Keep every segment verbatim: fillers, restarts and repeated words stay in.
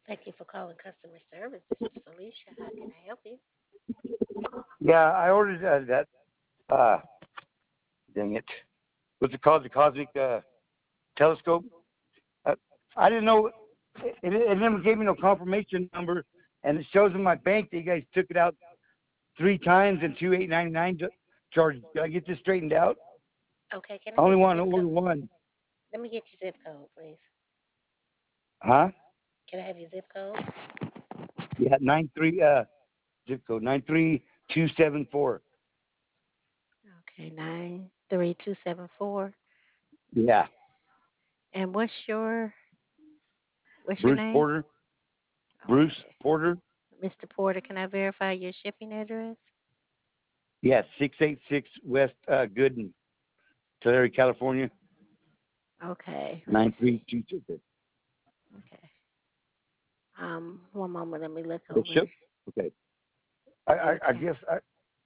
Thank you for calling customer service. This is Felicia. How can I help you? Yeah, I ordered uh, that. Uh, dang it. What's it called? The cosmic uh, telescope. Uh, I didn't know. It, it, it never gave me no confirmation number, and it shows in my bank that you guys took it out three times and two eight ninety nine charges. Did I get this straightened out? Okay, can I I only get your want zip to code? order one. Let me get your zip code, please. Huh? Can I have your zip code? Yeah, nine three uh zip code nine three two seven four. Okay, nine three two seven four. Yeah, And what's your what's your Bruce name? Porter. Bruce Okay, Porter. mister Porter. Can I verify your shipping address? Yeah, six eight six West uh, Gooden, Tulare, California. Okay, let me Nine see. three two two. Okay. Um, one moment. Let me look It over should. Okay. I, your I, I account. guess I,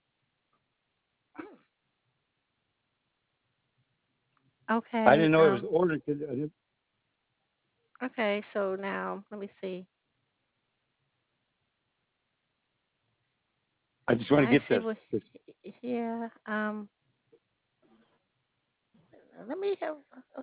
I Okay. didn't know it was Um. ordered. 'Cause I, didn't- Okay. So now let me see. I just want to I get see the. what. the Yeah. Um. Let me have.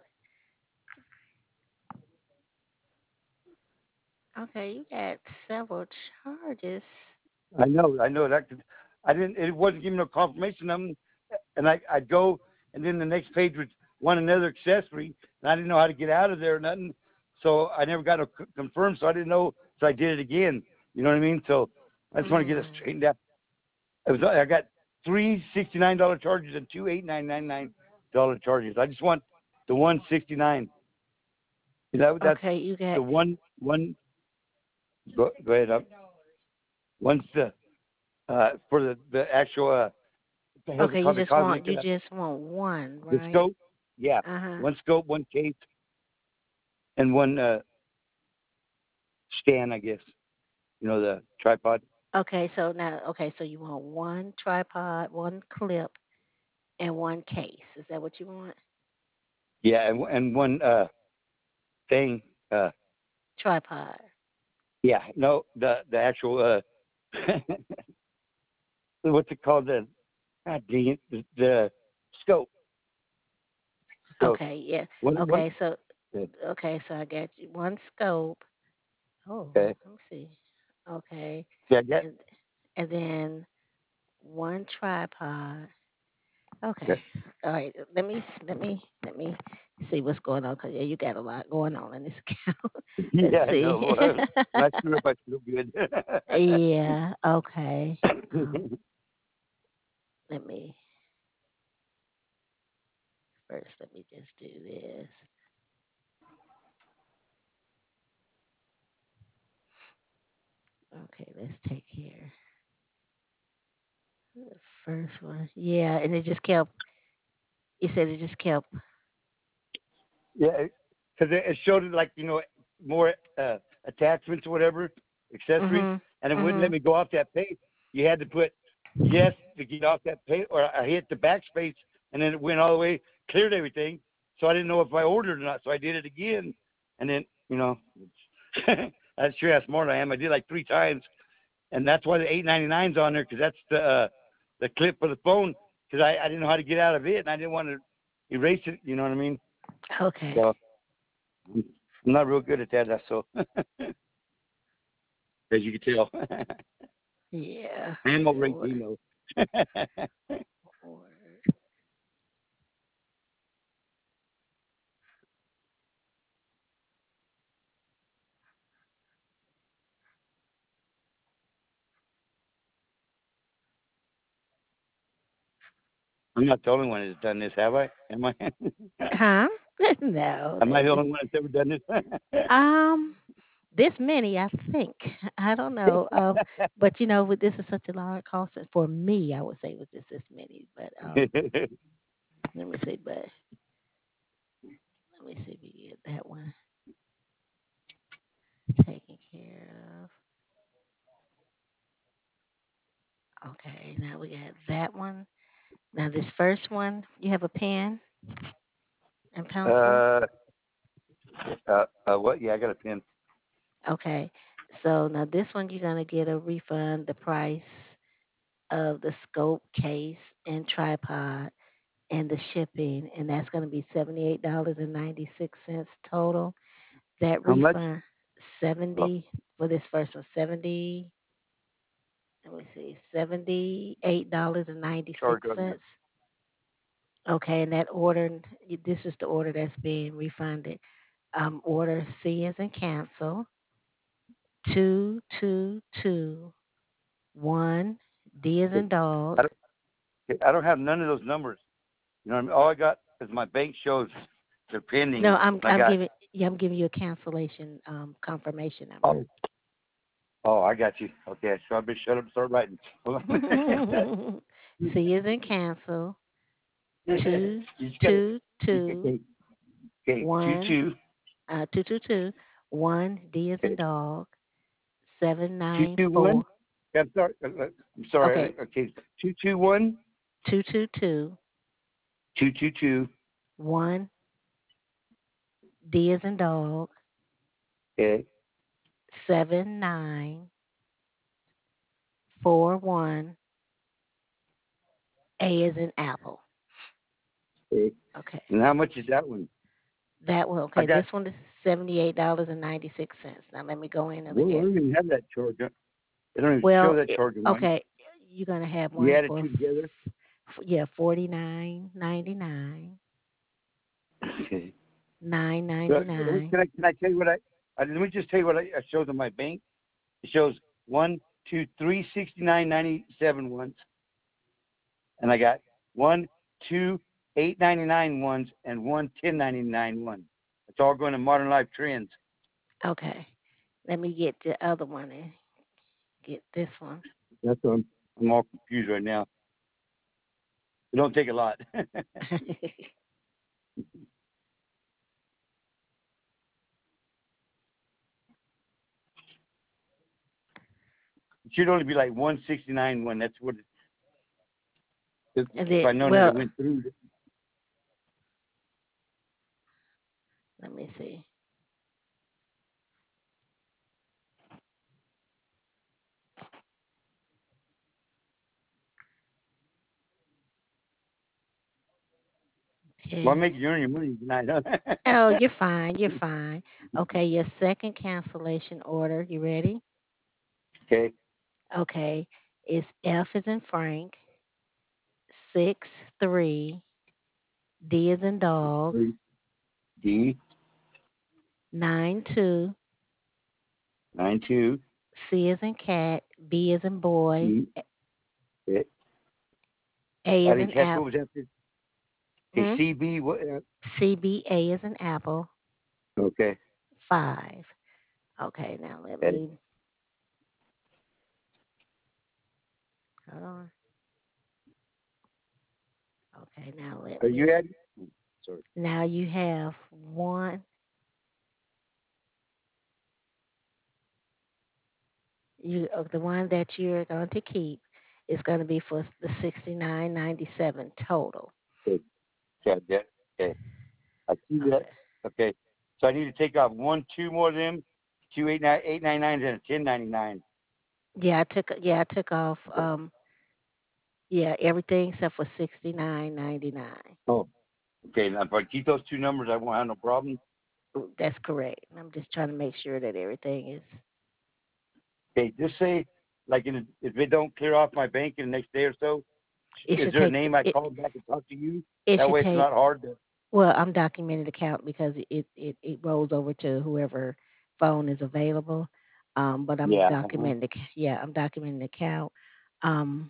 Okay, you got several charges. I know. I know that. 'Cause I didn't. It wasn't giving no confirmation. I'm, and I I'd go, and then the next page would want another accessory, and I didn't know how to get out of there or nothing. So I never got it c- confirmed. So I didn't know. So I did it again. You know what I mean? So I just want to get it Mm. straightened out. It was. I got three sixty nine dollar charges and two eight nine nine nine dollar charges. I just want the one sixty nine. That that's Okay, you got. the one one. Go, go ahead. Up. One's the uh, for the the actual uh, what the hell's it Okay, you called? The just want cosmic you uh, just want one, the right? scope. Yeah, Uh huh. one scope, one case, and one uh, stand. I guess you know the tripod. Okay, so now okay, so you want one tripod, one clip, and one case. Is that what you want? Yeah, and and one uh, thing. Uh, Tripod. yeah, no, the the actual uh, what's it called? The God dang it, the, the scope. So Okay, yeah. one one. Okay, so okay, so I got you one scope. Oh, Okay. let me see. Okay, Yeah, yeah. and and then one tripod. Okay. Okay. All right. Let me let me let me see what's going on because yeah, you got a lot going on in this account. Let's Yeah, I see. know. When I screw up, I feel good. Yeah. Okay. Um. Let me first. Let me just do this. Okay. Let's take here the first one. Yeah, and it just kept. You said it just kept. Yeah, because it, it showed it like you know more uh, attachments or whatever accessories, Mhm. and it wouldn't let Mhm. me go off that page. You had to put yes to get off that page, or I hit the backspace, and then it went all the way, cleared everything. So I didn't know if I ordered or not. So I did it again, and then you know, that's sure how smart I am. I did like three times, and that's why the eight ninety nine's on there because that's the uh, the clip for the phone because I, I didn't know how to get out of it, and I didn't want to erase it. You know what I mean? Okay. So I'm not real good at that, that's so as you can tell. Yeah. I'm over Or, eighteen though. or, I'm not the only one that's done this, have I? Am I? huh? No. Am I the That, only one that's ever done this? um. This many, I think. I don't know. Um, but you know, with this is such a large cost for me. I would say it was just this many. But um, let me see. But let me see if we get that one taken care of. Okay, now we got that one. Now this first one, you have a pen and pencil. uh, uh, uh, what? Yeah, I got a pin. Okay. So now this one you're gonna get a refund the price of the scope case and tripod and the shipping, and that's gonna be seventy eight dollars and ninety six cents total. That How much? refund Oh, seventy for this first one seventy. Let me see, seventy eight dollars and ninety charge six on that. cents. Okay, and that order, this is the order that's being refunded. Um, order C as in cancel, two two two one D as Okay. in dog. I don't, okay, I don't have none of those numbers. You know what I mean? All I got is my bank shows they're pending. No, I'm I I'm got, giving yeah, I'm giving you a cancellation um confirmation number. oh, oh, I got you. Okay, so I better shut up and start writing. Hold on. C as in cancel, two You just got to, two two okay, okay, two, one two, uh two two two one D as in okay, dog, seven two, nine two, one. four. I'm sorry. uh, uh, I'm sorry. Okay, Okay, two, two, one, two two two two, two, two. one D as in dog, Okay, seven nine four one A as in apple. okay. Okay. And how much is that one? That one, I okay, got. this one is seventy-eight dollars and ninety-six cents. Now let me go in over Well, I here. don't even have that charge. They don't even show Well, that it, charge in mine. okay, you're gonna have You one add it for, two together. f- yeah, forty-nine ninety-nine, Okay. nine So, ninety-nine. can I can I tell you what I, I let me just tell you what I, I shows on my bank. It shows one, two, three sixty nine ninety seven ones, and I got one, two, eight ninety nine ones, and one ten ninety nine one. It's all going to Modern Life Trends. Okay, let me get the other one and get this one. That's what I'm, I'm all confused right now. It don't take a lot. It should only be like one sixty nine one. That's what. It, if, And if then, I known that well, it went through. let me see. Well, I'm Okay. making you earn your money tonight. Huh? Oh, you're fine. You're fine. Okay, your second cancellation order. You ready? Okay. Okay, it's F is in Frank, six three D is in dog, D nine two nine two C is in cat, B is in boy, E. Okay. A I is didn't in catch app. what was after. Okay, Hmm? C B. What? Uh, C B A is in apple. okay. Five. Okay, now let Okay. me hold on. Okay, now let Are you me. had? Sorry. Now you have one. You uh, the one that you're going to keep is going to be for the sixty nine ninety seven total. Okay. Got that. Okay. I see that. Okay. Okay. So I need to take off one, two more of them, two eight nine eight nine nines and a ten ninety nine. Yeah, I took yeah I took off Okay. um yeah everything except for sixty nine ninety nine. Oh. Okay. Now if I keep those two numbers, I won't have no problem. That's correct. I'm just trying to make sure that everything is. Okay. Just say, like, in, if it don't clear off my bank in the next day or so, It is should there a take name I it. call back and talk to you? It That should way, it's take. not hard to. Well, I'm documenting the count because it it it rolls over to whoever phone is available. Um, but I'm Yeah. Uh-huh. documenting the c- yeah I'm documenting the count. Um,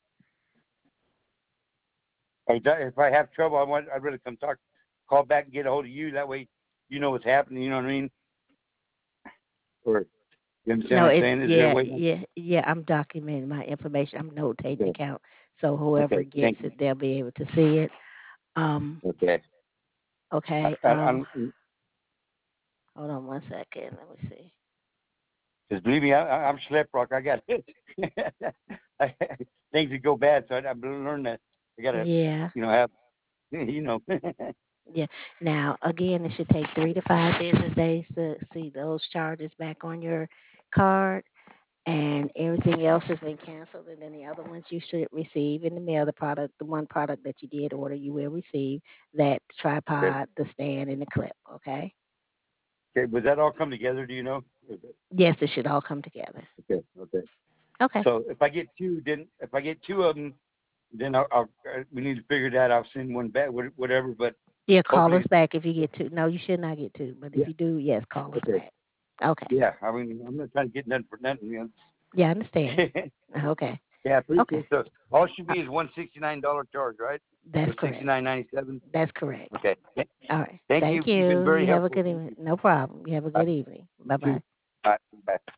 Hey, Doc, if I have trouble, I want I'd rather come talk, call back and get a hold of you. That way, you know what's happening. You know what I mean? Or you understand no, what I'm it saying? Is there a yeah way? yeah yeah I'm documenting my information. I'm notating the Okay. count, so whoever Okay. gets Thank you. it, they'll be able to see it. Um, Okay. I, okay. I, Um, I'm hold on one second. Let me see. just believe me. I, I- I'm schlep rock. I got I, things that go bad, so I, I've learned that I gotta, Yeah. you know, have, you know. Yeah. Now, again, it should take three to five business days to see those charges back on your card, and everything else has been canceled. And then the other ones you should receive in the mail. The product, the one product that you did order, you will receive that Okay. tripod, the stand, and the clip. Okay. Okay. Would that all come together? Do you know? Okay. Yes, it should all come together. Okay. Okay. Okay. So if I get two, then if I get two of them, then I'll, I'll uh, we need to figure that. I'll send one back, wha- whatever. But Yeah, call us hopefully, back if you get two. No, you should not get two, but if yeah. you do, yes, call us Okay. back. Okay. Yeah. I mean, I'm not trying to get nothing for nothing. You Yeah, I understand. know? Okay. Yeah, I appreciate Okay. it. So all it should Uh, be is one sixty nine dollar charge, right? that's Or sixty correct. nine ninety seven. That's correct. Okay. Th- All right. Thank you. Thank You've been you. very You have a helpful. good Thank evening. you. No problem. You have a Uh, good evening. you Bye too. bye. All right. Bye.